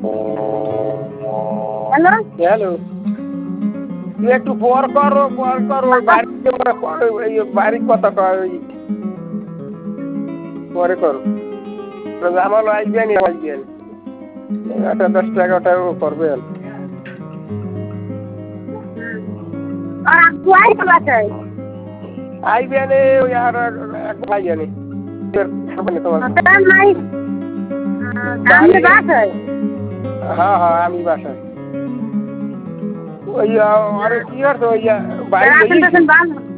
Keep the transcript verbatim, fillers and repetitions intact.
hello hello তুই একটু পর করো পর করো ওই বাড়িতে ওই বাড়ির কথা কর ওই পরে করো আমার আসবে নি আসবে একটা দশটা এগারোটাও করবে আর আপু আইসা বাসায় আইবে নে ওই আর এক ভাই জানি তোমার নাই আমি বাসায় হ্যাঁ হ্যাঁ আমি বাসায় ওই আরে কি করছো ওই বাড়ি